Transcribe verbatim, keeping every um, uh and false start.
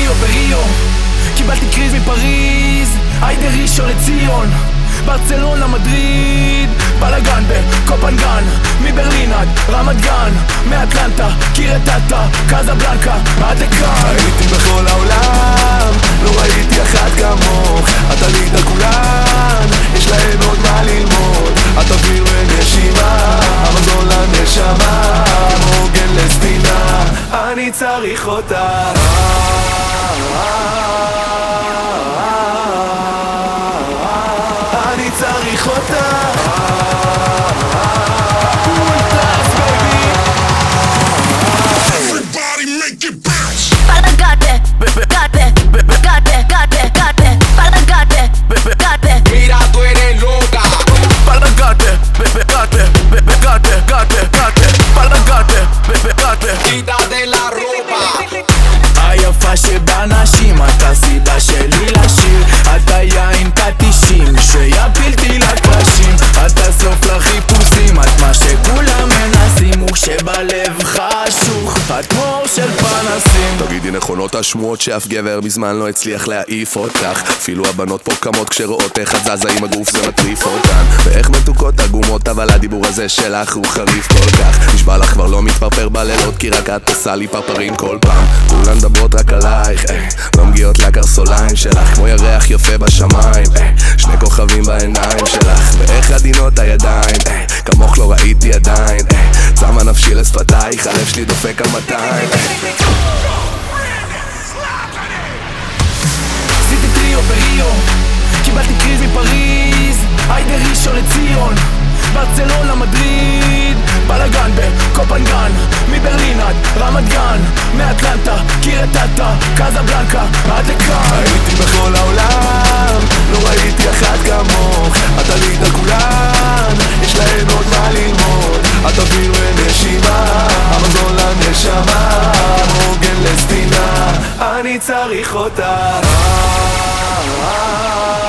טריו בריו, קיבלתי קריז מפריז, היידה ראשון לציון, ברצלונה מדריד, בלגן בקופנגן, מברלין עד רמת גן, מאטלנטה, קירטטה, קזבלנקה, עד לכאן. הייתי בכל העולם, לא ראיתי אחת כמוך, את עלית על כולן, יש להן עוד מה ללמוד, את אוויר ונשימה, המזון לנשמה, מוגן לספינה, אני צריך אותה. אני צריך אותה. Everybody make it bounce. Palagate, gate, gate, gate, gate, palagate, gate. Mira, tú eres loca. Palagate, gate, gate, gate, gate, palagate, gate. Quítate la ropa. היפה שבאנשים, את הסיבה שלי לשיר, את היין כתישים שיפילתי לקרשים, את הסוף לחיפושים, את מה שכולם מנסים וכשבלב חשוך, את מור של פנסים. תגידי נכונות השמועות שאף גבר מזמן לא הצליח להעיף אותך, אפילו הבנות פה קמות כשרואות איך את זזה עם הגוף זה מטריף אותן, ואיך מתוקות עגומות אבל הדיבור הזה שלך הוא חריף כל כך, נשבע לך כבר לא מתפרפר בלילות כי רק את עושה לי פרפרים כל פעם, כולן מדברות רק עלייך, אה, לא מגיעות לקרסוליים שלך כמו ירח יפה בשמיים, אה, שני כוכבים בעיניים שלך ואיך עדינות הידיים, אה, כמוך לא ראיתי עדיין, אה, צמה נפשי לשפתייך, הלב שלי דופק על מאתיים. עשיתי טריו בריו, קיבלתי קריז מפריז, היידה ראשון לציון, ברצלונה מדריד, בלגן בקופנגן, מברלין עד רמת גן, מאטלנטה, קירטטה, קזבלנקה, עד לכאן. הייתי בכל העולם, לא ראיתי אחת כמוך, את עלית על כולן, יש להן עוד מה ללמוד, את אוויר ונשימה, המזון לנשמה, מוגן לספינה, אני צריך אותה.